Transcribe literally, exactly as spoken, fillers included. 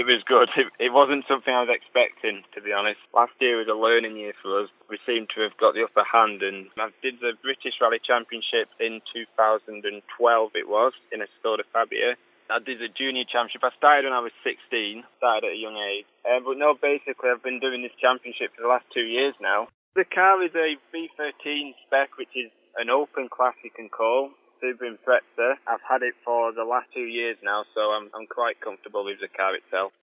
It was good. It, it wasn't something I was expecting, to be honest. Last year was a learning year for us. We seem to have got the upper hand, and I did the British Rally Championship in two thousand twelve, it was, in Estoda Fabia. I did the Junior Championship. I started when I was sixteen, started at a young age. Uh, but no, basically, I've been doing this championship for the last two years now. The car is a V thirteen spec, which is an open class you can call. Subaru Impreza. I've had it for the last two years now, so I'm I'm quite comfortable with the car itself.